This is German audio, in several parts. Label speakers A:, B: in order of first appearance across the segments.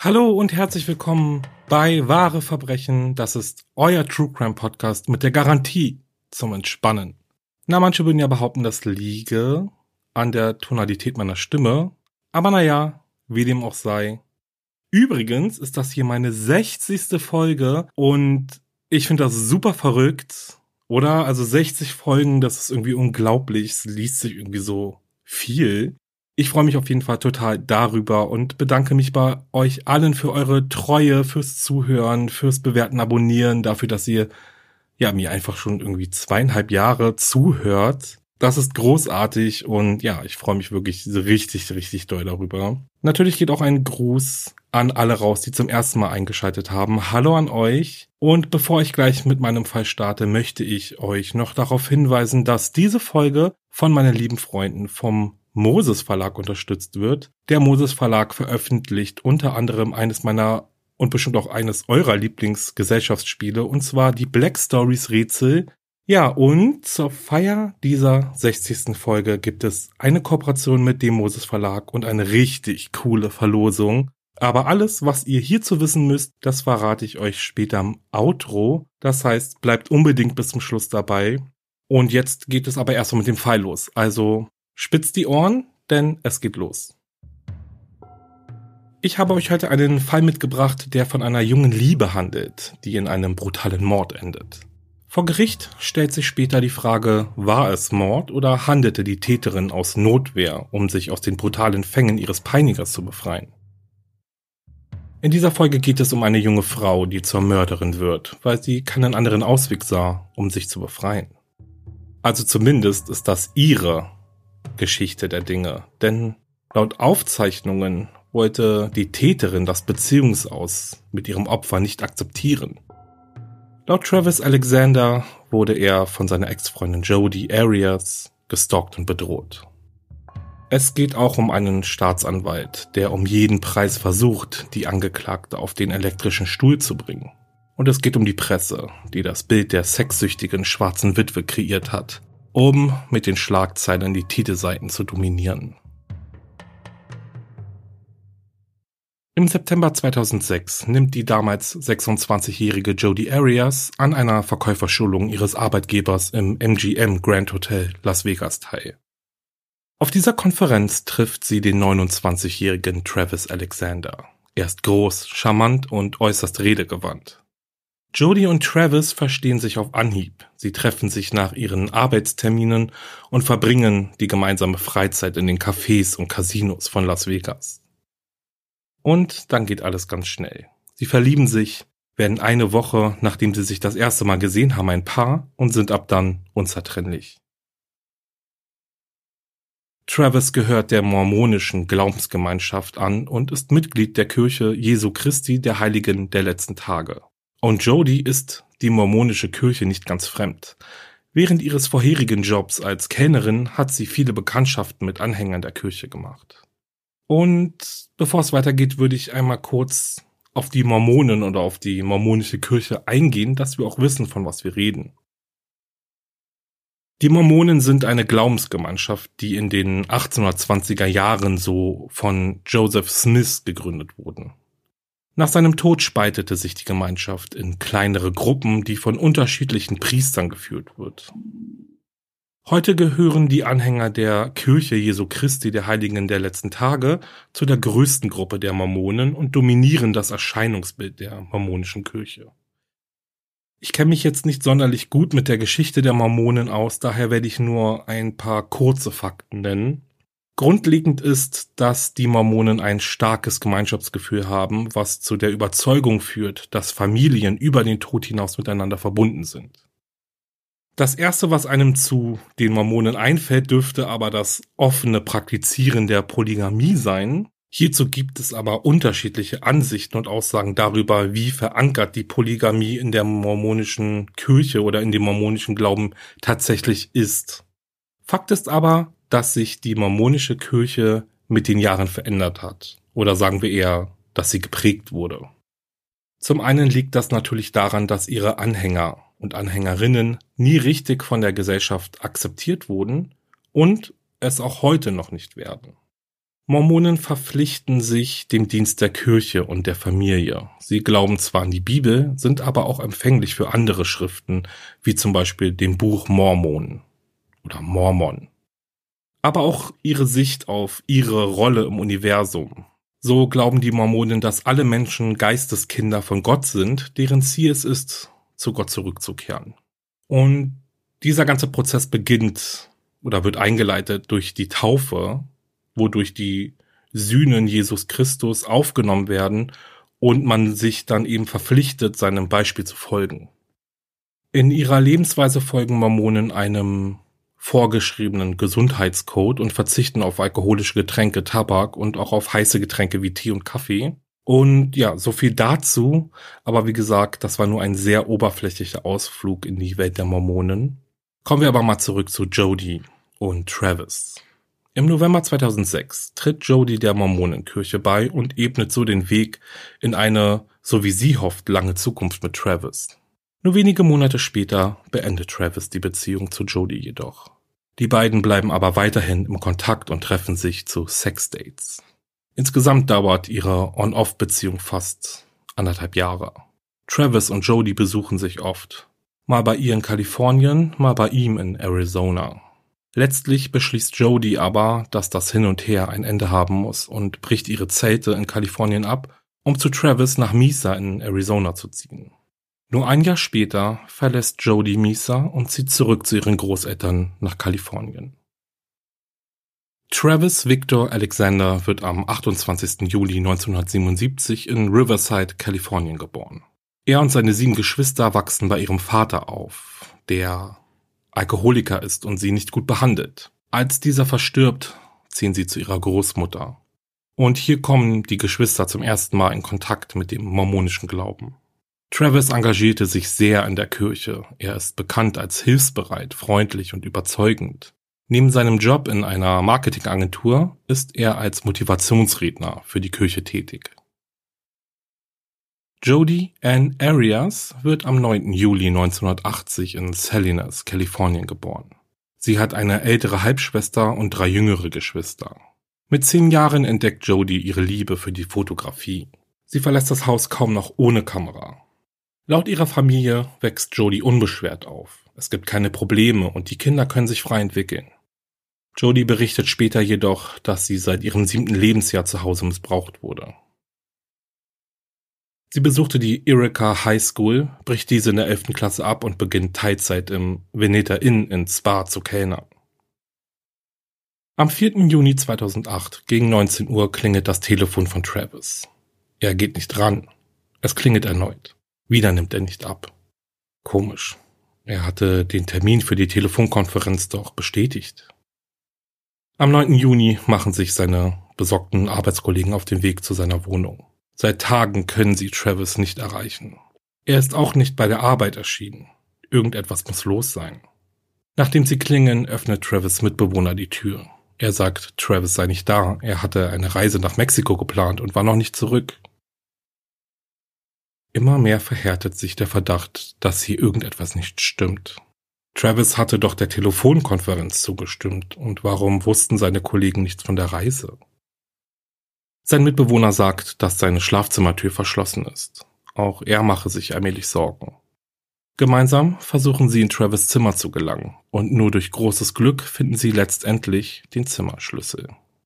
A: Hallo und herzlich willkommen bei Wahre Verbrechen. Das ist euer True Crime Podcast mit der Garantie zum Entspannen. Na, manche würden ja behaupten, das liege an der Tonalität meiner Stimme. Aber naja, wie dem auch sei. Übrigens ist das hier meine 60. Folge und ich finde das super verrückt, oder? Also 60 Folgen, das ist irgendwie unglaublich. Es liest sich irgendwie so viel. Ich freue mich auf jeden Fall total darüber und bedanke mich bei euch allen für eure Treue, fürs Zuhören, fürs Bewerten, Abonnieren, dafür, dass ihr mir einfach schon irgendwie 2,5 Jahre zuhört. Das ist großartig und ja, ich freue mich wirklich richtig, richtig doll darüber. Natürlich geht auch ein Gruß an alle raus, die zum ersten Mal eingeschaltet haben. Hallo an euch. Und bevor ich gleich mit meinem Fall starte, möchte ich euch noch darauf hinweisen, dass diese Folge von meinen lieben Freunden vom Moses Verlag unterstützt wird. Der Moses Verlag veröffentlicht unter anderem eines meiner und bestimmt auch eines eurer Lieblingsgesellschaftsspiele, und zwar die Black Stories Rätsel. Ja, und zur Feier dieser 60. Folge gibt es eine Kooperation mit dem Moses Verlag und eine richtig coole Verlosung. Aber alles, was ihr hierzu wissen müsst, das verrate ich euch später im Outro. Das heißt, bleibt unbedingt bis zum Schluss dabei. Und jetzt geht es aber erstmal mit dem Fall los. Also spitzt die Ohren, denn es geht los. Ich habe euch heute einen Fall mitgebracht, der von einer jungen Liebe handelt, die in einem brutalen Mord endet. Vor Gericht stellt sich später die Frage, war es Mord oder handelte die Täterin aus Notwehr, um sich aus den brutalen Fängen ihres Peinigers zu befreien? In dieser Folge geht es um eine junge Frau, die zur Mörderin wird, weil sie keinen anderen Ausweg sah, um sich zu befreien. Also zumindest ist das ihre Geschichte der Dinge, denn laut Aufzeichnungen wollte die Täterin das Beziehungsaus mit ihrem Opfer nicht akzeptieren. Laut Travis Alexander wurde er von seiner Ex-Freundin Jodi Arias gestalkt und bedroht. Es geht auch um einen Staatsanwalt, der um jeden Preis versucht, die Angeklagte auf den elektrischen Stuhl zu bringen. Und es geht um die Presse, die das Bild der sexsüchtigen schwarzen Witwe kreiert hat, um mit den Schlagzeilen die Titelseiten zu dominieren. Im September 2006 nimmt die damals 26-jährige Jodi Arias an einer Verkäuferschulung ihres Arbeitgebers im MGM Grand Hotel Las Vegas teil. Auf dieser Konferenz trifft sie den 29-jährigen Travis Alexander. Er ist groß, charmant und äußerst redegewandt. Jodi und Travis verstehen sich auf Anhieb. Sie treffen sich nach ihren Arbeitsterminen und verbringen die gemeinsame Freizeit in den Cafés und Casinos von Las Vegas. Und dann geht alles ganz schnell. Sie verlieben sich, werden eine Woche, nachdem sie sich das erste Mal gesehen haben, ein Paar und sind ab dann unzertrennlich. Travis gehört der mormonischen Glaubensgemeinschaft an und ist Mitglied der Kirche Jesu Christi der Heiligen der letzten Tage. Und Jodi ist die mormonische Kirche nicht ganz fremd. Während ihres vorherigen Jobs als Kellnerin hat sie viele Bekanntschaften mit Anhängern der Kirche gemacht. Und bevor es weitergeht, würde ich einmal kurz auf die Mormonen oder auf die mormonische Kirche eingehen, dass wir auch wissen, von was wir reden. Die Mormonen sind eine Glaubensgemeinschaft, die in den 1820er Jahren so von Joseph Smith gegründet wurden. Nach seinem Tod spaltete sich die Gemeinschaft in kleinere Gruppen, die von unterschiedlichen Priestern geführt wird. Heute gehören die Anhänger der Kirche Jesu Christi der Heiligen der letzten Tage zu der größten Gruppe der Mormonen und dominieren das Erscheinungsbild der mormonischen Kirche. Ich kenne mich jetzt nicht sonderlich gut mit der Geschichte der Mormonen aus, daher werde ich nur ein paar kurze Fakten nennen. Grundlegend ist, dass die Mormonen ein starkes Gemeinschaftsgefühl haben, was zu der Überzeugung führt, dass Familien über den Tod hinaus miteinander verbunden sind. Das erste, was einem zu den Mormonen einfällt, dürfte aber das offene Praktizieren der Polygamie sein. Hierzu gibt es aber unterschiedliche Ansichten und Aussagen darüber, wie verankert die Polygamie in der mormonischen Kirche oder in dem mormonischen Glauben tatsächlich ist. Fakt ist aber, dass sich die mormonische Kirche mit den Jahren verändert hat. Oder sagen wir eher, dass sie geprägt wurde. Zum einen liegt das natürlich daran, dass ihre Anhänger und Anhängerinnen nie richtig von der Gesellschaft akzeptiert wurden und es auch heute noch nicht werden. Mormonen verpflichten sich dem Dienst der Kirche und der Familie. Sie glauben zwar an die Bibel, sind aber auch empfänglich für andere Schriften, wie zum Beispiel dem Buch Mormon oder Mormon. Aber auch ihre Sicht auf ihre Rolle im Universum. So glauben die Mormonen, dass alle Menschen Geisteskinder von Gott sind, deren Ziel es ist, zu Gott zurückzukehren. Und dieser ganze Prozess beginnt oder wird eingeleitet durch die Taufe, wodurch die Sühnen Jesus Christus aufgenommen werden und man sich dann eben verpflichtet, seinem Beispiel zu folgen. In ihrer Lebensweise folgen Mormonen einem vorgeschriebenen Gesundheitscode und verzichten auf alkoholische Getränke, Tabak und auch auf heiße Getränke wie Tee und Kaffee. Und ja, so viel dazu. Aber wie gesagt, das war nur ein sehr oberflächlicher Ausflug in die Welt der Mormonen. Kommen wir aber mal zurück zu Jody und Travis. Im November 2006 tritt Jody der Mormonenkirche bei und ebnet so den Weg in eine, so wie sie hofft, lange Zukunft mit Travis. Nur wenige Monate später beendet Travis die Beziehung zu Jody jedoch. Die beiden bleiben aber weiterhin im Kontakt und treffen sich zu Sexdates. Insgesamt dauert ihre On-Off-Beziehung fast 1,5 Jahre. Travis und Jody besuchen sich oft. Mal bei ihr in Kalifornien, mal bei ihm in Arizona. Letztlich beschließt Jody aber, dass das Hin und Her ein Ende haben muss und bricht ihre Zelte in Kalifornien ab, um zu Travis nach Mesa in Arizona zu ziehen. Nur ein Jahr später verlässt Jody Mesa und zieht zurück zu ihren Großeltern nach Kalifornien. Travis Victor Alexander wird am 28. Juli 1977 in Riverside, Kalifornien geboren. Er und seine 7 Geschwister wachsen bei ihrem Vater auf, der Alkoholiker ist und sie nicht gut behandelt. Als dieser verstirbt, ziehen sie zu ihrer Großmutter. Und hier kommen die Geschwister zum ersten Mal in Kontakt mit dem mormonischen Glauben. Travis engagierte sich sehr in der Kirche. Er ist bekannt als hilfsbereit, freundlich und überzeugend. Neben seinem Job in einer Marketingagentur ist er als Motivationsredner für die Kirche tätig. Jody Ann Arias wird am 9. Juli 1980 in Salinas, Kalifornien geboren. Sie hat eine ältere Halbschwester und 3 jüngere Geschwister. Mit 10 Jahren entdeckt Jody ihre Liebe für die Fotografie. Sie verlässt das Haus kaum noch ohne Kamera. Laut ihrer Familie wächst Jody unbeschwert auf. Es gibt keine Probleme und die Kinder können sich frei entwickeln. Jody berichtet später jedoch, dass sie seit ihrem 7. Lebensjahr zu Hause missbraucht wurde. Sie besuchte die Eureka High School, bricht diese in der 11. Klasse ab und beginnt Teilzeit im Veneta Inn in Spa zu kellnern. Am 4. Juni 2008 gegen 19 Uhr klingelt das Telefon von Travis. Er geht nicht ran. Es klingelt erneut. Wieder nimmt er nicht ab. Komisch. Er hatte den Termin für die Telefonkonferenz doch bestätigt. Am 9. Juni machen sich seine besorgten Arbeitskollegen auf den Weg zu seiner Wohnung. Seit Tagen können sie Travis nicht erreichen. Er ist auch nicht bei der Arbeit erschienen. Irgendetwas muss los sein. Nachdem sie klingeln, öffnet Travis' Mitbewohner die Tür. Er sagt, Travis sei nicht da. Er hatte eine Reise nach Mexiko geplant und war noch nicht zurück. Immer mehr verhärtet sich der Verdacht, dass hier irgendetwas nicht stimmt. Travis hatte doch der Telefonkonferenz zugestimmt und warum wussten seine Kollegen nichts von der Reise? Sein Mitbewohner sagt, dass seine Schlafzimmertür verschlossen ist. Auch er mache sich allmählich Sorgen. Gemeinsam versuchen sie in Travis' Zimmer zu gelangen und nur durch großes Glück finden sie letztendlich den Zimmerschlüssel.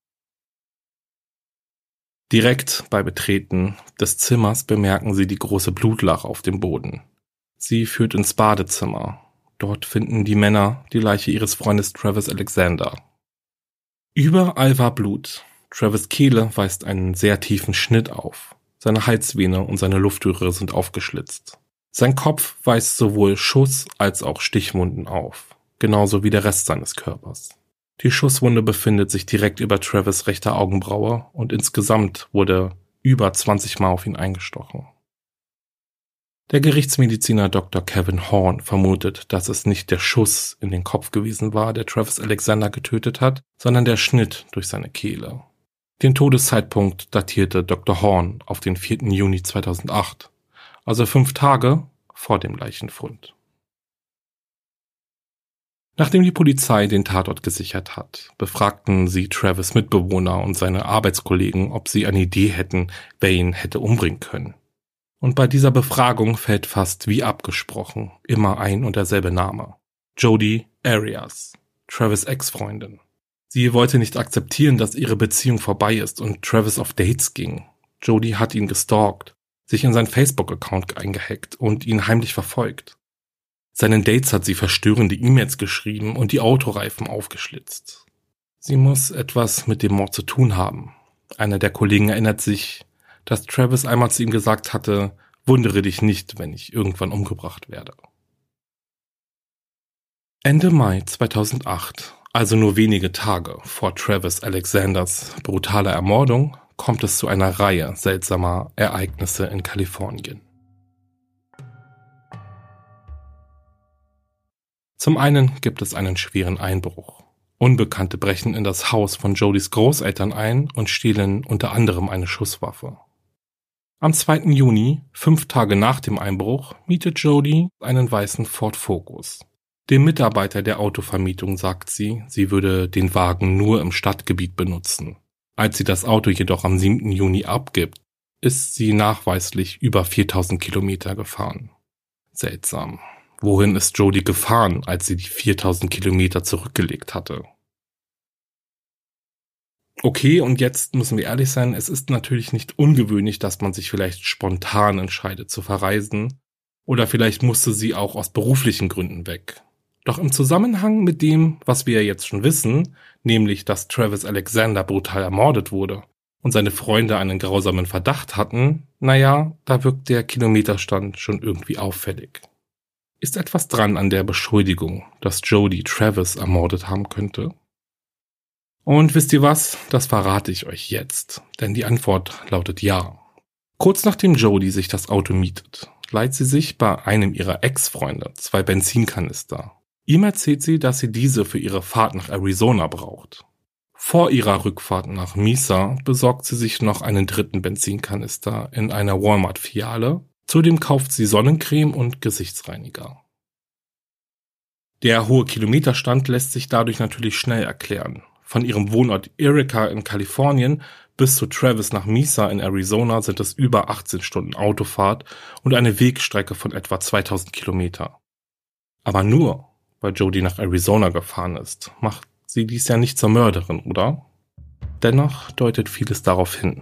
A: Direkt bei Betreten des Zimmers bemerken sie die große Blutlache auf dem Boden. Sie führt ins Badezimmer. Dort finden die Männer die Leiche ihres Freundes Travis Alexander. Überall war Blut. Travis' Kehle weist einen sehr tiefen Schnitt auf. Seine Halsvene und seine Luftröhre sind aufgeschlitzt. Sein Kopf weist sowohl Schuss- als auch Stichwunden auf, genauso wie der Rest seines Körpers. Die Schusswunde befindet sich direkt über Travis' rechter Augenbraue und insgesamt wurde über 20 Mal auf ihn eingestochen. Der Gerichtsmediziner Dr. Kevin Horn vermutet, dass es nicht der Schuss in den Kopf gewesen war, der Travis Alexander getötet hat, sondern der Schnitt durch seine Kehle. Den Todeszeitpunkt datierte Dr. Horn auf den 4. Juni 2008, also 5 Tage vor dem Leichenfund. Nachdem die Polizei den Tatort gesichert hat, befragten sie Travis' Mitbewohner und seine Arbeitskollegen, ob sie eine Idee hätten, wer ihn hätte umbringen können. Und bei dieser Befragung fällt fast wie abgesprochen immer ein und derselbe Name. Jodi Arias, Travis' Ex-Freundin. Sie wollte nicht akzeptieren, dass ihre Beziehung vorbei ist und Travis auf Dates ging. Jodi hat ihn gestalkt, sich in seinen Facebook-Account eingehackt und ihn heimlich verfolgt. Seinen Dates hat sie verstörende E-Mails geschrieben und die Autoreifen aufgeschlitzt. Sie muss etwas mit dem Mord zu tun haben. Einer der Kollegen erinnert sich, dass Travis einmal zu ihm gesagt hatte, wundere dich nicht, wenn ich irgendwann umgebracht werde. Ende Mai 2008, also nur wenige Tage vor Travis Alexanders brutaler Ermordung, kommt es zu einer Reihe seltsamer Ereignisse in Kalifornien. Zum einen gibt es einen schweren Einbruch. Unbekannte brechen in das Haus von Jodis Großeltern ein und stehlen unter anderem eine Schusswaffe. Am 2. Juni, 5 Tage nach dem Einbruch, mietet Jodi einen weißen Ford Focus. Dem Mitarbeiter der Autovermietung sagt sie, sie würde den Wagen nur im Stadtgebiet benutzen. Als sie das Auto jedoch am 7. Juni abgibt, ist sie nachweislich über 4000 Kilometer gefahren. Seltsam. Wohin ist Jodi gefahren, als sie die 4000 Kilometer zurückgelegt hatte? Okay, und jetzt müssen wir ehrlich sein, es ist natürlich nicht ungewöhnlich, dass man sich vielleicht spontan entscheidet zu verreisen. Oder vielleicht musste sie auch aus beruflichen Gründen weg. Doch im Zusammenhang mit dem, was wir jetzt schon wissen, nämlich, dass Travis Alexander brutal ermordet wurde und seine Freunde einen grausamen Verdacht hatten, naja, da wirkt der Kilometerstand schon irgendwie auffällig. Ist etwas dran an der Beschuldigung, dass Jodi Travis ermordet haben könnte? Und wisst ihr was? Das verrate ich euch jetzt, denn die Antwort lautet ja. Kurz nachdem Jodi sich das Auto mietet, leiht sie sich bei einem ihrer Ex-Freunde 2 Benzinkanister. Ihm erzählt sie, dass sie diese für ihre Fahrt nach Arizona braucht. Vor ihrer Rückfahrt nach Mesa besorgt sie sich noch einen 3. Benzinkanister in einer Walmart-Filiale. Zudem kauft sie Sonnencreme und Gesichtsreiniger. Der hohe Kilometerstand lässt sich dadurch natürlich schnell erklären. Von ihrem Wohnort Eureka in Kalifornien bis zu Travis nach Mesa in Arizona sind es über 18 Stunden Autofahrt und eine Wegstrecke von etwa 2000 Kilometer. Aber nur, weil Jodi nach Arizona gefahren ist, macht sie dies ja nicht zur Mörderin, oder? Dennoch deutet vieles darauf hin.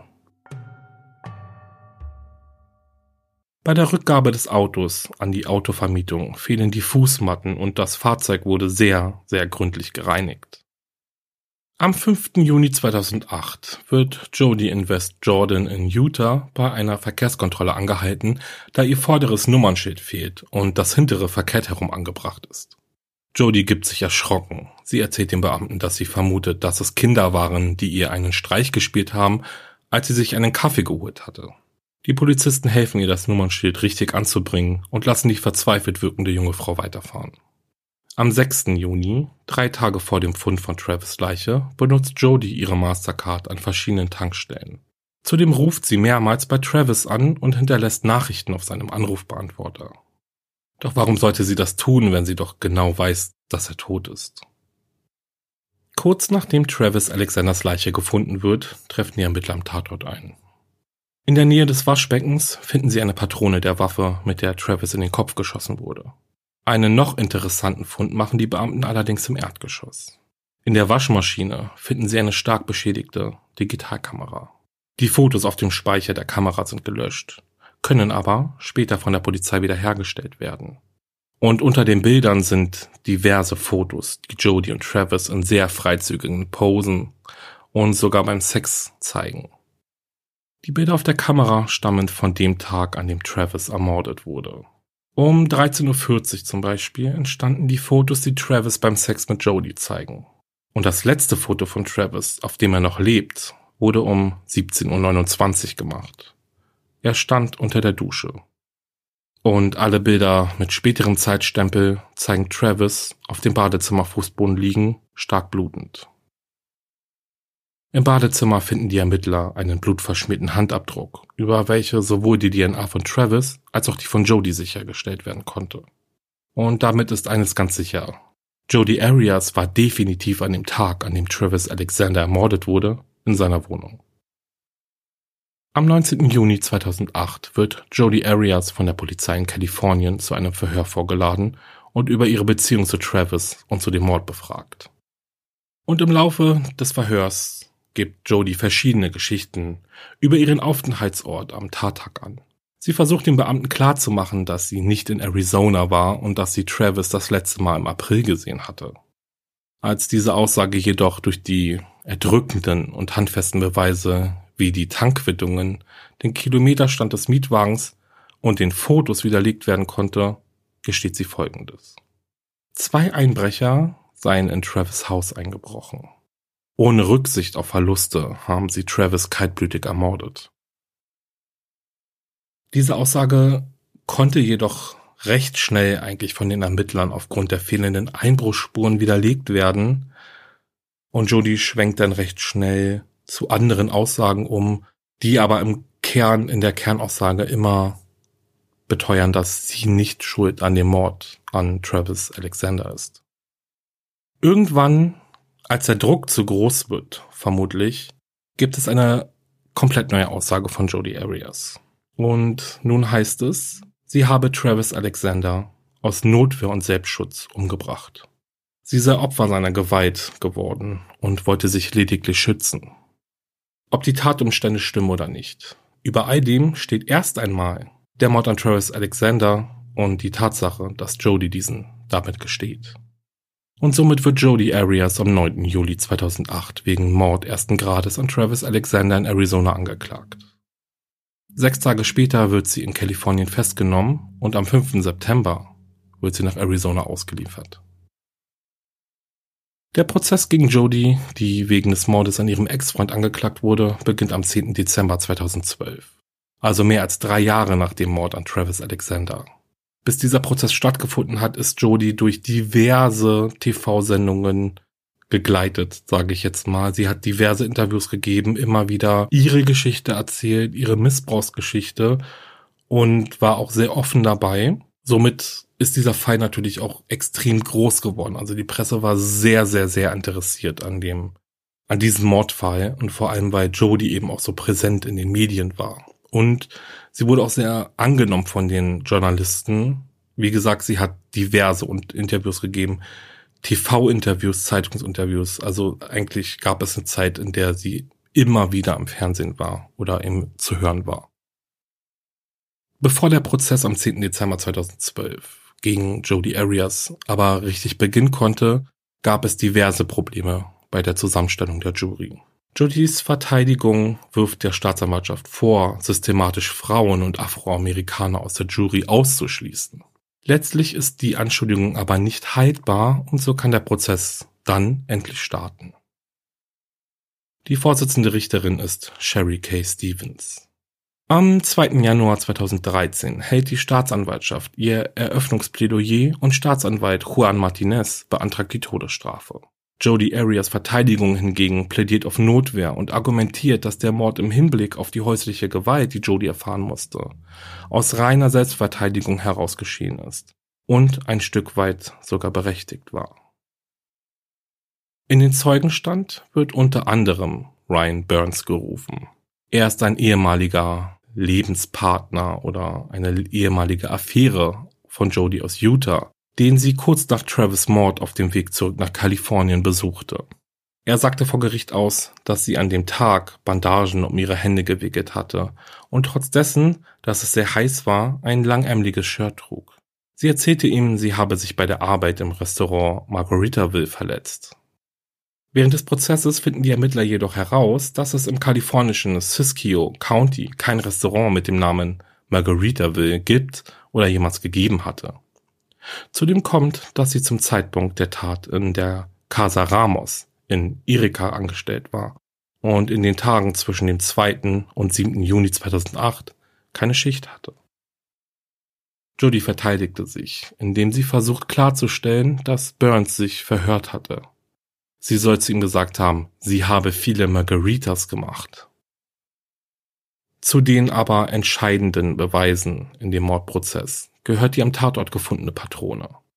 A: Bei der Rückgabe des Autos an die Autovermietung fehlen die Fußmatten und das Fahrzeug wurde sehr, sehr gründlich gereinigt. Am 5. Juni 2008 wird Jodi in West Jordan in Utah bei einer Verkehrskontrolle angehalten, da ihr vorderes Nummernschild fehlt und das hintere verkehrt herum angebracht ist. Jodi gibt sich erschrocken. Sie erzählt dem Beamten, dass sie vermutet, dass es Kinder waren, die ihr einen Streich gespielt haben, als sie sich einen Kaffee geholt hatte. Die Polizisten helfen ihr, das Nummernschild richtig anzubringen und lassen die verzweifelt wirkende junge Frau weiterfahren. Am 6. Juni, 3 Tage vor dem Fund von Travis' Leiche, benutzt Jodi ihre Mastercard an verschiedenen Tankstellen. Zudem ruft sie mehrmals bei Travis an und hinterlässt Nachrichten auf seinem Anrufbeantworter. Doch warum sollte sie das tun, wenn sie doch genau weiß, dass er tot ist? Kurz nachdem Travis Alexanders Leiche gefunden wird, treffen die Ermittler am Tatort ein. In der Nähe des Waschbeckens finden sie eine Patrone der Waffe, mit der Travis in den Kopf geschossen wurde. Einen noch interessanten Fund machen die Beamten allerdings im Erdgeschoss. In der Waschmaschine finden sie eine stark beschädigte Digitalkamera. Die Fotos auf dem Speicher der Kamera sind gelöscht, können aber später von der Polizei wiederhergestellt werden. Und unter den Bildern sind diverse Fotos, die Jodi und Travis in sehr freizügigen Posen und sogar beim Sex zeigen. Die Bilder auf der Kamera stammen von dem Tag, an dem Travis ermordet wurde. Um 13:40 Uhr zum Beispiel entstanden die Fotos, die Travis beim Sex mit Jodi zeigen. Und das letzte Foto von Travis, auf dem er noch lebt, wurde um 17:29 Uhr gemacht. Er stand unter der Dusche. Und alle Bilder mit späterem Zeitstempel zeigen Travis auf dem Badezimmerfußboden liegen, stark blutend. Im Badezimmer finden die Ermittler einen blutverschmierten Handabdruck, über welche sowohl die DNA von Travis als auch die von Jodi sichergestellt werden konnte. Und damit ist eines ganz sicher: Jodi Arias war definitiv an dem Tag, an dem Travis Alexander ermordet wurde, in seiner Wohnung. Am 19. Juni 2008 wird Jodi Arias von der Polizei in Kalifornien zu einem Verhör vorgeladen und über ihre Beziehung zu Travis und zu dem Mord befragt. Und im Laufe des Verhörs gibt Jodi verschiedene Geschichten über ihren Aufenthaltsort am Tattag an. Sie versucht den Beamten klarzumachen, dass sie nicht in Arizona war und dass sie Travis das letzte Mal im April gesehen hatte. Als diese Aussage jedoch durch die erdrückenden und handfesten Beweise wie die Tankquittungen, den Kilometerstand des Mietwagens und den Fotos widerlegt werden konnte, gesteht sie Folgendes. 2 Einbrecher seien in Travis' Haus eingebrochen. Ohne Rücksicht auf Verluste haben sie Travis kaltblütig ermordet. Diese Aussage konnte jedoch recht schnell eigentlich von den Ermittlern aufgrund der fehlenden Einbruchsspuren widerlegt werden und Jodi schwenkt dann recht schnell zu anderen Aussagen um, die aber in der Kernaussage immer beteuern, dass sie nicht schuld an dem Mord an Travis Alexander ist. Irgendwann, als der Druck zu groß wird, vermutlich, gibt es eine komplett neue Aussage von Jodi Arias. Und nun heißt es, sie habe Travis Alexander aus Notwehr und Selbstschutz umgebracht. Sie sei Opfer seiner Gewalt geworden und wollte sich lediglich schützen. Ob die Tatumstände stimmen oder nicht, über all dem steht erst einmal der Mord an Travis Alexander und die Tatsache, dass Jodi diesen damit gesteht. Und somit wird Jodi Arias am 9. Juli 2008 wegen Mord 1. Grades an Travis Alexander in Arizona angeklagt. 6 Tage später wird sie in Kalifornien festgenommen und am 5. September wird sie nach Arizona ausgeliefert. Der Prozess gegen Jodi, die wegen des Mordes an ihrem Ex-Freund angeklagt wurde, beginnt am 10. Dezember 2012. Also mehr als 3 Jahre nach dem Mord an Travis Alexander. Bis dieser Prozess stattgefunden hat, ist Jodi durch diverse TV-Sendungen gegleitet, sage ich jetzt mal. Sie hat diverse Interviews gegeben, immer wieder ihre Geschichte erzählt, ihre Missbrauchsgeschichte und war auch sehr offen dabei. Somit ist dieser Fall natürlich auch extrem groß geworden. Also die Presse war sehr, sehr, sehr interessiert an diesem Mordfall und vor allem, weil Jodi eben auch so präsent in den Medien war. Und sie wurde auch sehr angenommen von den Journalisten. Wie gesagt, sie hat diverse Interviews gegeben, TV-Interviews, Zeitungsinterviews. Also eigentlich gab es eine Zeit, in der sie immer wieder im Fernsehen war oder eben zu hören war. Bevor der Prozess am 10. Dezember 2012 gegen Jodi Arias aber richtig beginnen konnte, gab es diverse Probleme bei der Zusammenstellung der Jury. Jodis Verteidigung wirft der Staatsanwaltschaft vor, systematisch Frauen und Afroamerikaner aus der Jury auszuschließen. Letztlich ist die Anschuldigung aber nicht haltbar und so kann der Prozess dann endlich starten. Die Vorsitzende Richterin ist Sherry K. Stevens. Am 2. Januar 2013 hält die Staatsanwaltschaft ihr Eröffnungsplädoyer und Staatsanwalt Juan Martinez beantragt die Todesstrafe. Jodi Arias Verteidigung hingegen plädiert auf Notwehr und argumentiert, dass der Mord im Hinblick auf die häusliche Gewalt, die Jodi erfahren musste, aus reiner Selbstverteidigung heraus geschehen ist und ein Stück weit sogar berechtigt war. In den Zeugenstand wird unter anderem Ryan Burns gerufen. Er ist ein ehemaliger Lebenspartner oder eine ehemalige Affäre von Jodi aus Utah, den sie kurz nach Travis' Mord auf dem Weg zurück nach Kalifornien besuchte. Er sagte vor Gericht aus, dass sie an dem Tag Bandagen um ihre Hände gewickelt hatte und trotz dessen, dass es sehr heiß war, ein langärmeliges Shirt trug. Sie erzählte ihm, sie habe sich bei der Arbeit im Restaurant Margaritaville verletzt. Während des Prozesses finden die Ermittler jedoch heraus, dass es im kalifornischen Siskiyou County kein Restaurant mit dem Namen Margaritaville gibt oder jemals gegeben hatte. Zudem kommt, dass sie zum Zeitpunkt der Tat in der Casa Ramos in Irica angestellt war und in den Tagen zwischen dem 2. und 7. Juni 2008 keine Schicht hatte. Jodi verteidigte sich, indem sie versucht klarzustellen, dass Burns sich verhört hatte. Sie soll zu ihm gesagt haben, sie habe viele Margaritas gemacht. Zu den aber entscheidenden Beweisen in dem Mordprozess gehört die am Tatort gefundene Patrone.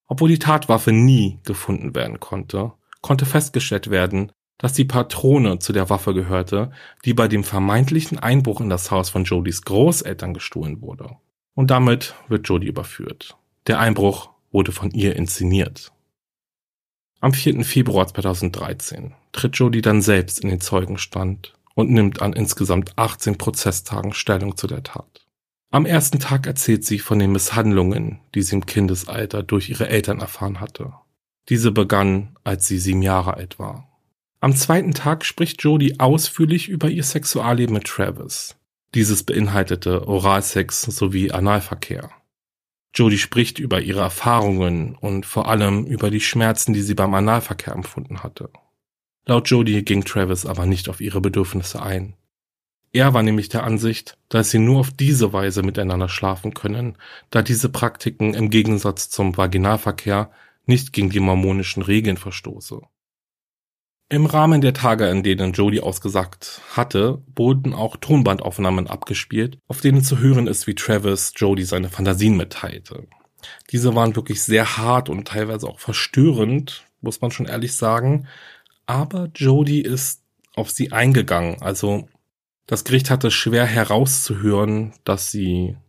A: Obwohl die Tatwaffe nie gefunden werden konnte, konnte festgestellt werden, dass die Patrone zu der Waffe gehörte, die bei dem vermeintlichen Einbruch in das Haus von Jodys Großeltern gestohlen wurde. Und damit wird Jody überführt. Der Einbruch wurde von ihr inszeniert. Am 4. Februar 2013 tritt Jody dann selbst in den Zeugenstand und nimmt an insgesamt 18 Prozesstagen Stellung zu der Tat. Am ersten Tag erzählt sie von den Misshandlungen, die sie im Kindesalter durch ihre Eltern erfahren hatte. Diese begann, als sie 7 Jahre alt war. Am zweiten Tag spricht Jody ausführlich über ihr Sexualleben mit Travis. Dieses beinhaltete Oralsex sowie Analverkehr. Jody spricht über ihre Erfahrungen und vor allem über die Schmerzen, die sie beim Analverkehr empfunden hatte. Laut Jody ging Travis aber nicht auf ihre Bedürfnisse ein. Er war nämlich der Ansicht, dass sie nur auf diese Weise miteinander schlafen können, da diese Praktiken im Gegensatz zum Vaginalverkehr nicht gegen die mormonischen Regeln verstoße. Im Rahmen der Tage, in denen Jody ausgesagt hatte, wurden auch Tonbandaufnahmen abgespielt, auf denen zu hören ist, wie Travis Jody seine Fantasien mitteilte. Diese waren wirklich sehr hart und teilweise auch verstörend, muss man schon ehrlich sagen, aber Jody ist auf sie eingegangen, also das Gericht hatte schwer herauszuhören, dass diese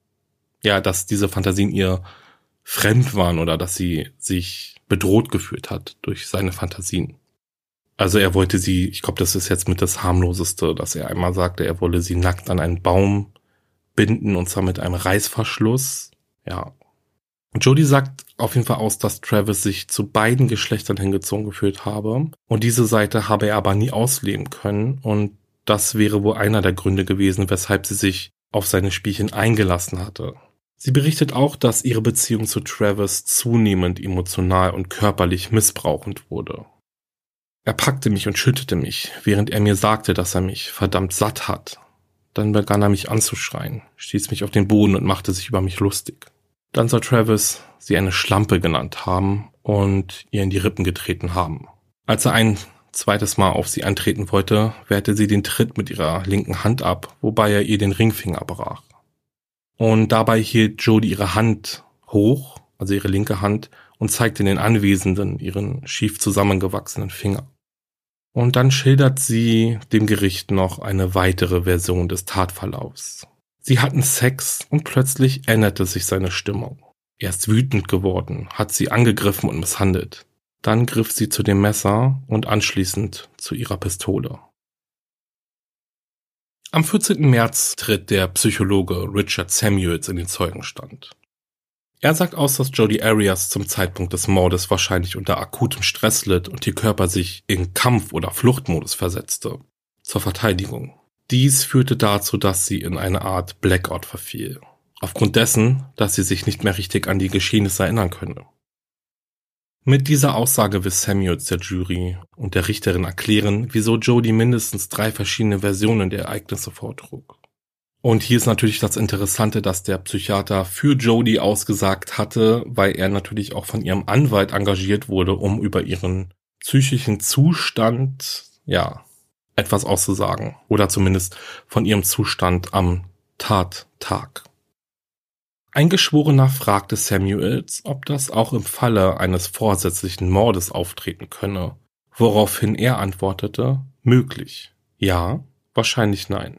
A: Fantasien ihr fremd waren oder dass sie sich bedroht gefühlt hat durch seine Fantasien. Also er wollte sie, ich glaube, das ist jetzt mit das harmloseste, dass er einmal sagte, er wolle sie nackt an einen Baum binden und zwar mit einem Reißverschluss. Ja. Und Jody sagt auf jeden Fall aus, dass Travis sich zu beiden Geschlechtern hingezogen gefühlt habe und diese Seite habe er aber nie ausleben können und das wäre wohl einer der Gründe gewesen, weshalb sie sich auf seine Spielchen eingelassen hatte. Sie berichtet auch, dass ihre Beziehung zu Travis zunehmend emotional und körperlich missbrauchend wurde. Er packte mich und schüttelte mich, während er mir sagte, dass er mich verdammt satt hat. Dann begann er mich anzuschreien, stieß mich auf den Boden und machte sich über mich lustig. Dann soll Travis sie eine Schlampe genannt haben und ihr in die Rippen getreten haben. Als er ein zweites Mal auf sie eintreten wollte, wehrte sie den Tritt mit ihrer linken Hand ab, wobei er ihr den Ringfinger brach. Und dabei hielt Jody ihre Hand hoch, also ihre linke Hand, und zeigte den Anwesenden ihren schief zusammengewachsenen Finger. Und dann schildert sie dem Gericht noch eine weitere Version des Tatverlaufs. Sie hatten Sex und plötzlich änderte sich seine Stimmung. Er ist wütend geworden, hat sie angegriffen und misshandelt. Dann griff sie zu dem Messer und anschließend zu ihrer Pistole. Am 14. März tritt der Psychologe Richard Samuels in den Zeugenstand. Er sagt aus, dass Jodi Arias zum Zeitpunkt des Mordes wahrscheinlich unter akutem Stress litt und ihr Körper sich in Kampf- oder Fluchtmodus versetzte. Zur Verteidigung. Dies führte dazu, dass sie in eine Art Blackout verfiel. Aufgrund dessen, dass sie sich nicht mehr richtig an die Geschehnisse erinnern könne. Mit dieser Aussage will Samuels der Jury und der Richterin erklären, wieso Jodi mindestens 3 verschiedene Versionen der Ereignisse vortrug. Und hier ist natürlich das Interessante, dass der Psychiater für Jodi ausgesagt hatte, weil er natürlich auch von ihrem Anwalt engagiert wurde, um über ihren psychischen Zustand, etwas auszusagen. Oder zumindest von ihrem Zustand am Tattag. Ein Geschworener fragte Samuels, ob das auch im Falle eines vorsätzlichen Mordes auftreten könne, woraufhin er antwortete, möglich. Ja, wahrscheinlich nein.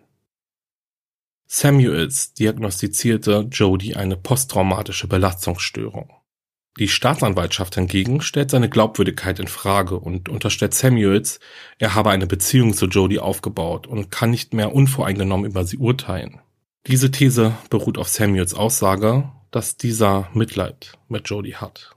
A: Samuels diagnostizierte Jodi eine posttraumatische Belastungsstörung. Die Staatsanwaltschaft hingegen stellt seine Glaubwürdigkeit in Frage und unterstellt Samuels, er habe eine Beziehung zu Jodi aufgebaut und kann nicht mehr unvoreingenommen über sie urteilen. Diese These beruht auf Samuels Aussage, dass dieser Mitleid mit Jodi hat.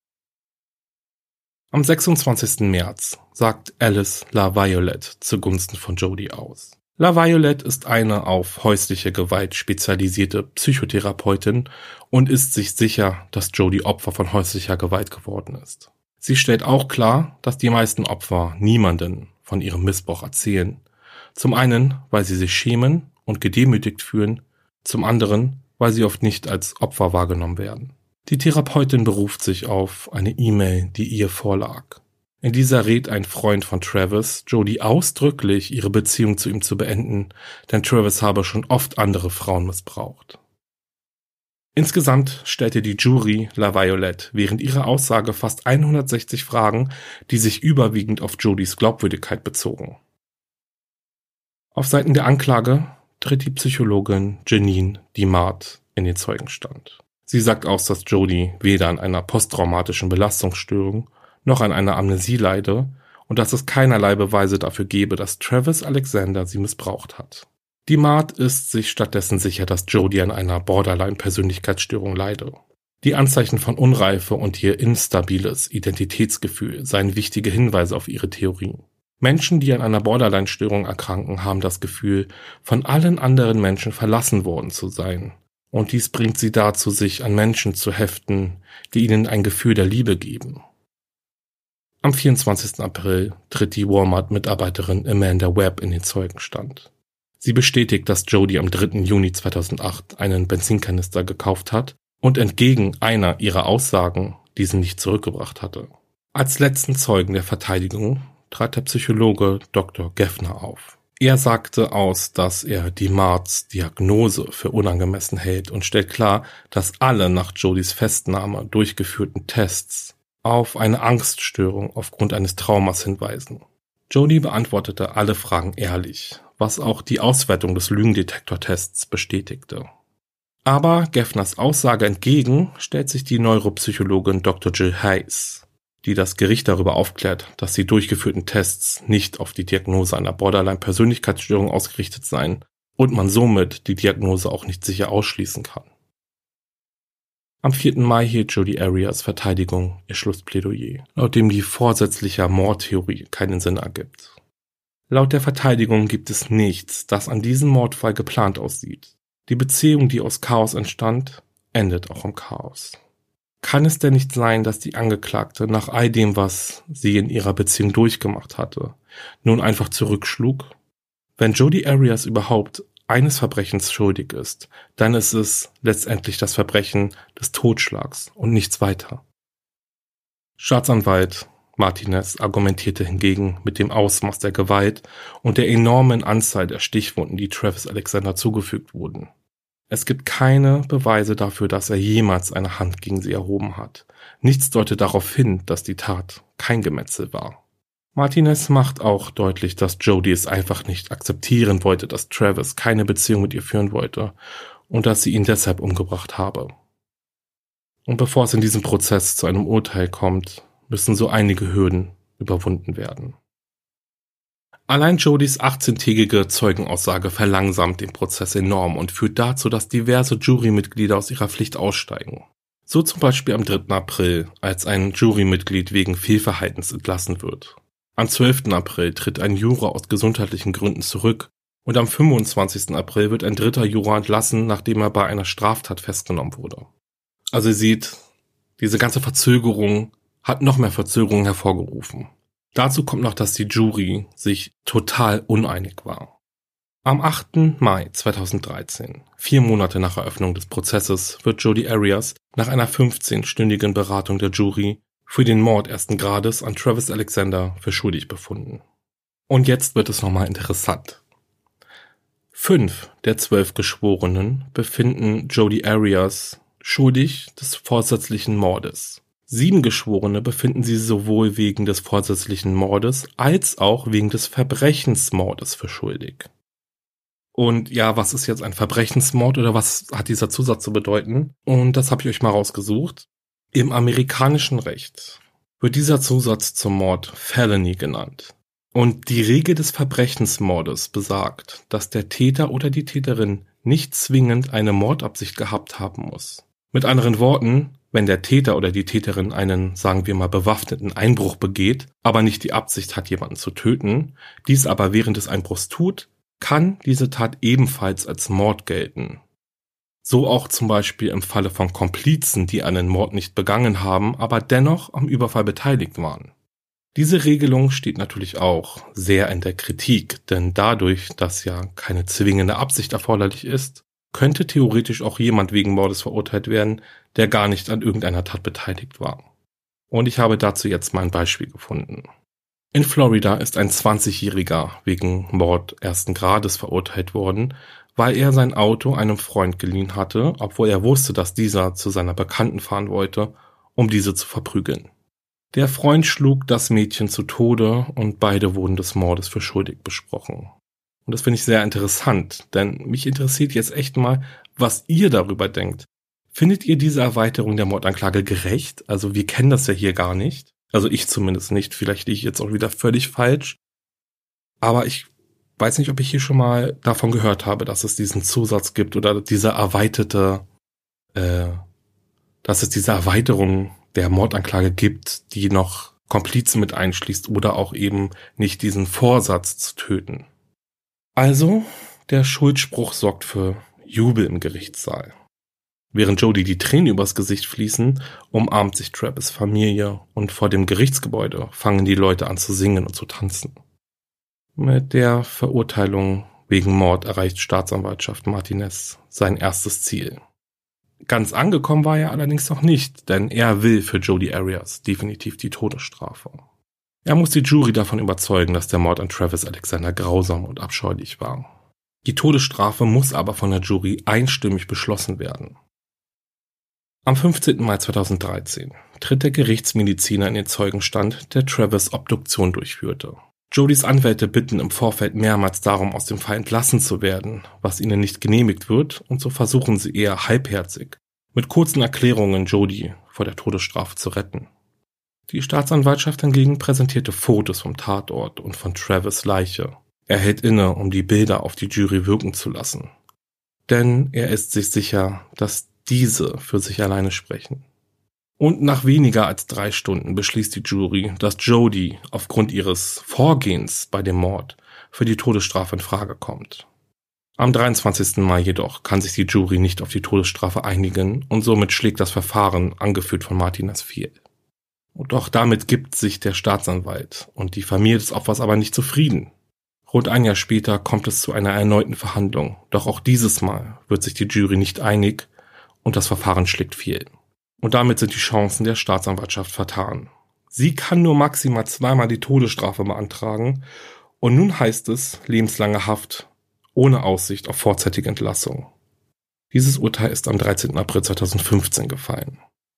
A: Am 26. März sagt Alice LaViolette zugunsten von Jodi aus. LaViolette ist eine auf häusliche Gewalt spezialisierte Psychotherapeutin und ist sich sicher, dass Jodi Opfer von häuslicher Gewalt geworden ist. Sie stellt auch klar, dass die meisten Opfer niemanden von ihrem Missbrauch erzählen. Zum einen, weil sie sich schämen und gedemütigt fühlen, zum anderen, weil sie oft nicht als Opfer wahrgenommen werden. Die Therapeutin beruft sich auf eine E-Mail, die ihr vorlag. In dieser rät ein Freund von Travis, Jodi ausdrücklich ihre Beziehung zu ihm zu beenden, denn Travis habe schon oft andere Frauen missbraucht. Insgesamt stellte die Jury La Violette während ihrer Aussage fast 160 Fragen, die sich überwiegend auf Jodys Glaubwürdigkeit bezogen. Auf Seiten der Anklage tritt die Psychologin Janine DiMart in den Zeugenstand. Sie sagt aus, dass Jody weder an einer posttraumatischen Belastungsstörung noch an einer Amnesie leide und dass es keinerlei Beweise dafür gebe, dass Travis Alexander sie missbraucht hat. DiMart ist sich stattdessen sicher, dass Jody an einer Borderline-Persönlichkeitsstörung leide. Die Anzeichen von Unreife und ihr instabiles Identitätsgefühl seien wichtige Hinweise auf ihre Theorie. Menschen, die an einer Borderline-Störung erkranken, haben das Gefühl, von allen anderen Menschen verlassen worden zu sein. Und dies bringt sie dazu, sich an Menschen zu heften, die ihnen ein Gefühl der Liebe geben. Am 24. April tritt die Walmart-Mitarbeiterin Amanda Webb in den Zeugenstand. Sie bestätigt, dass Jody am 3. Juni 2008 einen Benzinkanister gekauft hat und entgegen einer ihrer Aussagen diesen nicht zurückgebracht hatte. Als letzten Zeugen der Verteidigung trat der Psychologe Dr. Geffner auf. Er sagte aus, dass er DiMarts Diagnose für unangemessen hält und stellt klar, dass alle nach Jodys Festnahme durchgeführten Tests auf eine Angststörung aufgrund eines Traumas hinweisen. Jody beantwortete alle Fragen ehrlich, was auch die Auswertung des Lügendetektortests bestätigte. Aber Geffners Aussage entgegen stellt sich die Neuropsychologin Dr. Jill Hayes, die das Gericht darüber aufklärt, dass die durchgeführten Tests nicht auf die Diagnose einer Borderline-Persönlichkeitsstörung ausgerichtet seien und man somit die Diagnose auch nicht sicher ausschließen kann. Am 4. Mai hielt Jodi Arias Verteidigung ihr Schlussplädoyer, laut dem die vorsätzliche Mordtheorie keinen Sinn ergibt. Laut der Verteidigung gibt es nichts, das an diesem Mordfall geplant aussieht. Die Beziehung, die aus Chaos entstand, endet auch im Chaos. Kann es denn nicht sein, dass die Angeklagte nach all dem, was sie in ihrer Beziehung durchgemacht hatte, nun einfach zurückschlug? Wenn Jodi Arias überhaupt eines Verbrechens schuldig ist, dann ist es letztendlich das Verbrechen des Totschlags und nichts weiter. Staatsanwalt Martinez argumentierte hingegen mit dem Ausmaß der Gewalt und der enormen Anzahl der Stichwunden, die Travis Alexander zugefügt wurden. Es gibt keine Beweise dafür, dass er jemals eine Hand gegen sie erhoben hat. Nichts deutet darauf hin, dass die Tat kein Gemetzel war. Martinez macht auch deutlich, dass Jodi es einfach nicht akzeptieren wollte, dass Travis keine Beziehung mit ihr führen wollte und dass sie ihn deshalb umgebracht habe. Und bevor es in diesem Prozess zu einem Urteil kommt, müssen so einige Hürden überwunden werden. Allein Jodys 18-tägige Zeugenaussage verlangsamt den Prozess enorm und führt dazu, dass diverse Jurymitglieder aus ihrer Pflicht aussteigen. So zum Beispiel am 3. April, als ein Jurymitglied wegen Fehlverhaltens entlassen wird. Am 12. April tritt ein Juror aus gesundheitlichen Gründen zurück und am 25. April wird ein dritter Juror entlassen, nachdem er bei einer Straftat festgenommen wurde. Also ihr seht, diese ganze Verzögerung hat noch mehr Verzögerungen hervorgerufen. Dazu kommt noch, dass die Jury sich total uneinig war. Am 8. Mai 2013, 4 Monate nach Eröffnung des Prozesses, wird Jodi Arias nach einer 15-stündigen Beratung der Jury für den Mord 1. Grades an Travis Alexander für schuldig befunden. Und jetzt wird es nochmal interessant. 5 der 12 Geschworenen befinden Jodi Arias schuldig des vorsätzlichen Mordes. 7 Geschworene befinden sie sowohl wegen des vorsätzlichen Mordes als auch wegen des Verbrechensmordes für schuldig. Und ja, was ist jetzt ein Verbrechensmord oder was hat dieser Zusatz zu bedeuten? Und das habe ich euch mal rausgesucht. Im amerikanischen Recht wird dieser Zusatz zum Mord Felony genannt. Und die Regel des Verbrechensmordes besagt, dass der Täter oder die Täterin nicht zwingend eine Mordabsicht gehabt haben muss. Mit anderen Worten, wenn der Täter oder die Täterin einen, sagen wir mal, bewaffneten Einbruch begeht, aber nicht die Absicht hat, jemanden zu töten, dies aber während des Einbruchs tut, kann diese Tat ebenfalls als Mord gelten. So auch zum Beispiel im Falle von Komplizen, die einen Mord nicht begangen haben, aber dennoch am Überfall beteiligt waren. Diese Regelung steht natürlich auch sehr in der Kritik, denn dadurch, dass ja keine zwingende Absicht erforderlich ist, könnte theoretisch auch jemand wegen Mordes verurteilt werden, der gar nicht an irgendeiner Tat beteiligt war. Und ich habe dazu jetzt mal ein Beispiel gefunden. In Florida ist ein 20-Jähriger wegen Mord 1. Grades verurteilt worden, weil er sein Auto einem Freund geliehen hatte, obwohl er wusste, dass dieser zu seiner Bekannten fahren wollte, um diese zu verprügeln. Der Freund schlug das Mädchen zu Tode und beide wurden des Mordes für schuldig besprochen. Und das finde ich sehr interessant, denn mich interessiert jetzt echt mal, was ihr darüber denkt. Findet ihr diese Erweiterung der Mordanklage gerecht? Also wir kennen das ja hier gar nicht. Also ich zumindest nicht. Vielleicht liege ich jetzt auch wieder völlig falsch. Aber ich weiß nicht, ob ich hier schon mal davon gehört habe, dass es diesen Zusatz gibt oder diese erweiterte, dass es diese Erweiterung der Mordanklage gibt, die noch Komplizen mit einschließt oder auch eben nicht diesen Vorsatz zu töten. Also, der Schuldspruch sorgt für Jubel im Gerichtssaal. Während Jody die Tränen übers Gesicht fließen, umarmt sich Travis' Familie und vor dem Gerichtsgebäude fangen die Leute an zu singen und zu tanzen. Mit der Verurteilung wegen Mord erreicht Staatsanwaltschaft Martinez sein erstes Ziel. Ganz angekommen war er allerdings noch nicht, denn er will für Jodi Arias definitiv die Todesstrafe. Er muss die Jury davon überzeugen, dass der Mord an Travis Alexander grausam und abscheulich war. Die Todesstrafe muss aber von der Jury einstimmig beschlossen werden. Am 15. Mai 2013 tritt der Gerichtsmediziner in den Zeugenstand, der Travis' Obduktion durchführte. Jodys Anwälte bitten im Vorfeld mehrmals darum, aus dem Fall entlassen zu werden, was ihnen nicht genehmigt wird, und so versuchen sie eher halbherzig, mit kurzen Erklärungen Jodi vor der Todesstrafe zu retten. Die Staatsanwaltschaft hingegen präsentierte Fotos vom Tatort und von Travis' Leiche. Er hält inne, um die Bilder auf die Jury wirken zu lassen. Denn er ist sich sicher, dass diese für sich alleine sprechen. Und nach weniger als 3 Stunden beschließt die Jury, dass Jodi aufgrund ihres Vorgehens bei dem Mord für die Todesstrafe in Frage kommt. Am 23. Mai jedoch kann sich die Jury nicht auf die Todesstrafe einigen und somit schlägt das Verfahren, angeführt von Martinez, fehl. Und auch damit gibt sich der Staatsanwalt und die Familie des Opfers aber nicht zufrieden. Rund ein Jahr später kommt es zu einer erneuten Verhandlung, doch auch dieses Mal wird sich die Jury nicht einig und das Verfahren schlägt fehl. Und damit sind die Chancen der Staatsanwaltschaft vertan. Sie kann nur maximal 2-mal die Todesstrafe beantragen und nun heißt es lebenslange Haft ohne Aussicht auf vorzeitige Entlassung. Dieses Urteil ist am 13. April 2015 gefallen.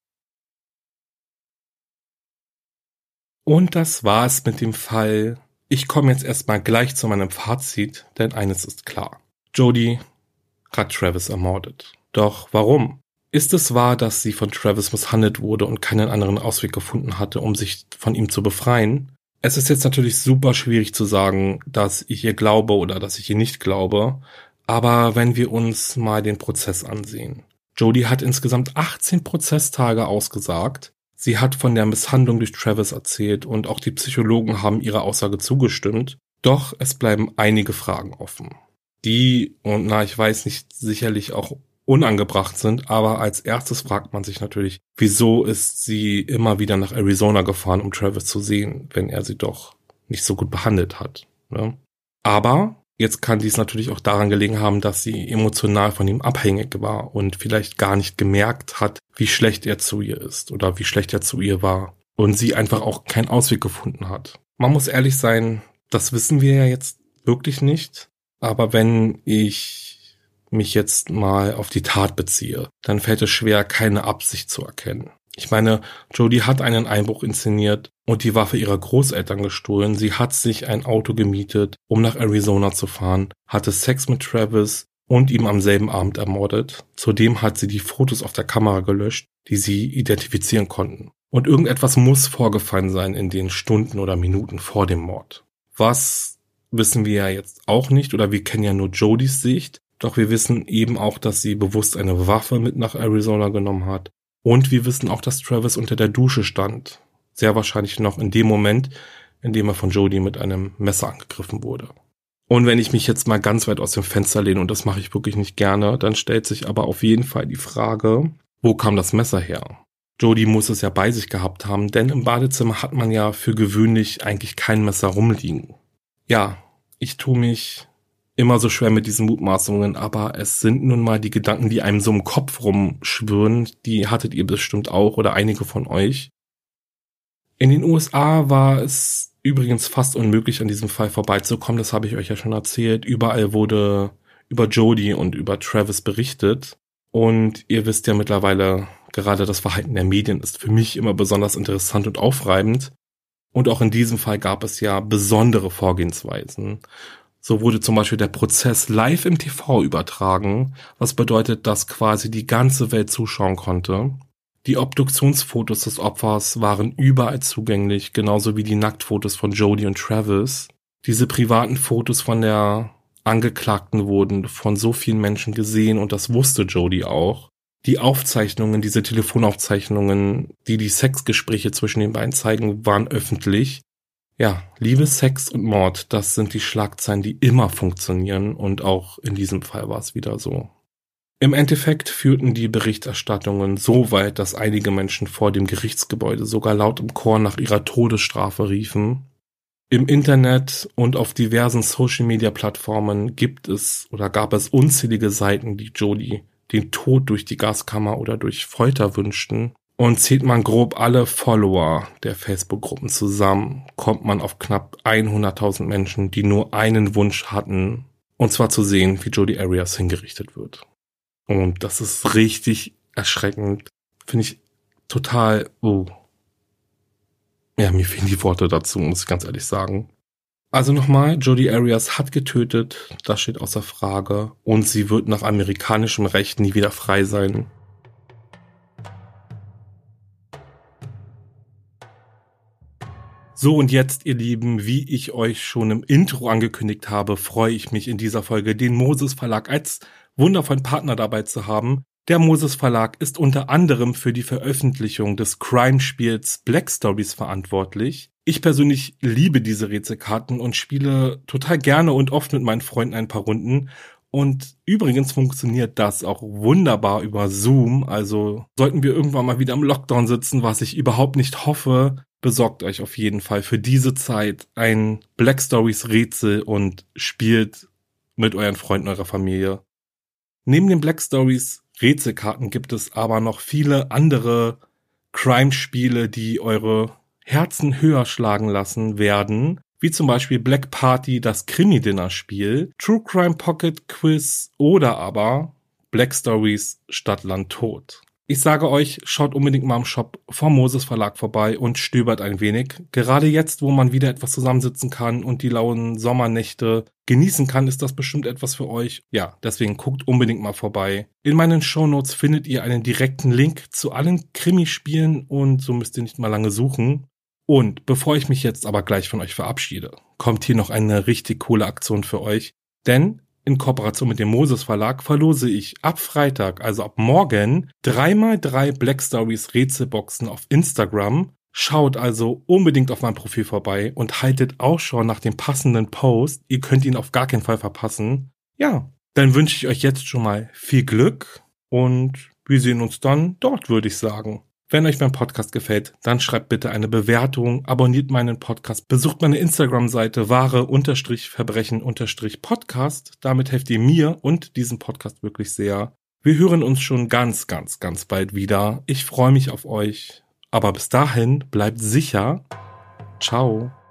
A: Und das war es mit dem Fall. Ich komme jetzt erstmal gleich zu meinem Fazit, denn eines ist klar. Jodi hat Travis ermordet. Doch warum? Ist es wahr, dass sie von Travis misshandelt wurde und keinen anderen Ausweg gefunden hatte, um sich von ihm zu befreien? Es ist jetzt natürlich super schwierig zu sagen, dass ich ihr glaube oder dass ich ihr nicht glaube, aber wenn wir uns mal den Prozess ansehen. Jodi hat insgesamt 18 Prozesstage ausgesagt. Sie hat von der Misshandlung durch Travis erzählt und auch die Psychologen haben ihrer Aussage zugestimmt. Doch es bleiben einige Fragen offen, die, und ich weiß nicht, sicherlich auch unangebracht sind, aber als erstes fragt man sich natürlich, wieso ist sie immer wieder nach Arizona gefahren, um Travis zu sehen, wenn er sie doch nicht so gut behandelt hat, ne? Aber jetzt kann dies natürlich auch daran gelegen haben, dass sie emotional von ihm abhängig war und vielleicht gar nicht gemerkt hat, wie schlecht er zu ihr ist oder wie schlecht er zu ihr war und sie einfach auch keinen Ausweg gefunden hat. Man muss ehrlich sein, das wissen wir ja jetzt wirklich nicht, aber wenn ich mich jetzt mal auf die Tat beziehe, dann fällt es schwer, keine Absicht zu erkennen. Ich meine, Jodi hat einen Einbruch inszeniert und die Waffe ihrer Großeltern gestohlen. Sie hat sich ein Auto gemietet, um nach Arizona zu fahren, hatte Sex mit Travis und ihm am selben Abend ermordet. Zudem hat sie die Fotos auf der Kamera gelöscht, die sie identifizieren konnten. Und irgendetwas muss vorgefallen sein in den Stunden oder Minuten vor dem Mord. Was wissen wir ja jetzt auch nicht, oder wir kennen ja nur Jodis Sicht. Doch wir wissen eben auch, dass sie bewusst eine Waffe mit nach Arizona genommen hat. Und wir wissen auch, dass Travis unter der Dusche stand. Sehr wahrscheinlich noch in dem Moment, in dem er von Jodi mit einem Messer angegriffen wurde. Und wenn ich mich jetzt mal ganz weit aus dem Fenster lehne, und das mache ich wirklich nicht gerne, dann stellt sich aber auf jeden Fall die Frage, wo kam das Messer her? Jodi muss es ja bei sich gehabt haben, denn im Badezimmer hat man ja für gewöhnlich eigentlich kein Messer rumliegen. Ja, ich tue mich immer so schwer mit diesen Mutmaßungen, aber es sind nun mal die Gedanken, die einem so im Kopf rumschwirren, die hattet ihr bestimmt auch oder einige von euch. In den USA war es übrigens fast unmöglich, an diesem Fall vorbeizukommen, das habe ich euch ja schon erzählt. Überall wurde über Jodie und über Travis berichtet. Und ihr wisst ja mittlerweile, gerade das Verhalten der Medien ist für mich immer besonders interessant und aufreibend. Und auch in diesem Fall gab es ja besondere Vorgehensweisen. So wurde zum Beispiel der Prozess live im TV übertragen, was bedeutet, dass quasi die ganze Welt zuschauen konnte. Die Obduktionsfotos des Opfers waren überall zugänglich, genauso wie die Nacktfotos von Jodie und Travis. Diese privaten Fotos von der Angeklagten wurden von so vielen Menschen gesehen und das wusste Jodie auch. Die Aufzeichnungen, diese Telefonaufzeichnungen, die die Sexgespräche zwischen den beiden zeigen, waren öffentlich. Ja, Liebe, Sex und Mord, das sind die Schlagzeilen, die immer funktionieren und auch in diesem Fall war es wieder so. Im Endeffekt führten die Berichterstattungen so weit, dass einige Menschen vor dem Gerichtsgebäude sogar laut im Chor nach ihrer Todesstrafe riefen. Im Internet und auf diversen Social-Media-Plattformen gab es unzählige Seiten, die Jodie den Tod durch die Gaskammer oder durch Folter wünschten. Und zählt man grob alle Follower der Facebook-Gruppen zusammen, kommt man auf knapp 100.000 Menschen, die nur einen Wunsch hatten, und zwar zu sehen, wie Jodi Arias hingerichtet wird. Und das ist richtig erschreckend. Finde ich total, Ja, mir fehlen die Worte dazu, muss ich ganz ehrlich sagen. Also nochmal, Jodi Arias hat getötet, das steht außer Frage. Und sie wird nach amerikanischem Recht nie wieder frei sein. So, und jetzt, ihr Lieben, wie ich euch schon im Intro angekündigt habe, freue ich mich in dieser Folge, den Moses Verlag als wundervollen Partner dabei zu haben. Der Moses Verlag ist unter anderem für die Veröffentlichung des Crime-Spiels Black Stories verantwortlich. Ich persönlich liebe diese Rätselkarten und spiele total gerne und oft mit meinen Freunden ein paar Runden. Und übrigens funktioniert das auch wunderbar über Zoom. Also sollten wir irgendwann mal wieder im Lockdown sitzen, was ich überhaupt nicht hoffe, besorgt euch auf jeden Fall für diese Zeit ein Black Stories Rätsel und spielt mit euren Freunden, eurer Familie. Neben den Black Stories Rätselkarten gibt es aber noch viele andere Crime-Spiele, die eure Herzen höher schlagen lassen werden, wie zum Beispiel Black Party, das Krimi-Dinner-Spiel, True Crime Pocket Quiz oder aber Black Stories Stadt, Land, Tod. Ich sage euch, schaut unbedingt mal im Shop vom Moses Verlag vorbei und stöbert ein wenig. Gerade jetzt, wo man wieder etwas zusammensitzen kann und die lauen Sommernächte genießen kann, ist das bestimmt etwas für euch. Ja, deswegen guckt unbedingt mal vorbei. In meinen Shownotes findet ihr einen direkten Link zu allen Krimispielen und so müsst ihr nicht mal lange suchen. Und bevor ich mich jetzt aber gleich von euch verabschiede, kommt hier noch eine richtig coole Aktion für euch. Denn in Kooperation mit dem Moses Verlag verlose ich ab Freitag, also ab morgen, 3x3 Black Stories Rätselboxen auf Instagram. Schaut also unbedingt auf meinem Profil vorbei und haltet Ausschau nach dem passenden Post. Ihr könnt ihn auf gar keinen Fall verpassen. Ja, dann wünsche ich euch jetzt schon mal viel Glück und wir sehen uns dann dort, würde ich sagen. Wenn euch mein Podcast gefällt, dann schreibt bitte eine Bewertung, abonniert meinen Podcast, besucht meine Instagram-Seite wahre-verbrechen-podcast. Damit helft ihr mir und diesem Podcast wirklich sehr. Wir hören uns schon ganz, ganz, ganz bald wieder. Ich freue mich auf euch. Aber bis dahin, bleibt sicher. Ciao.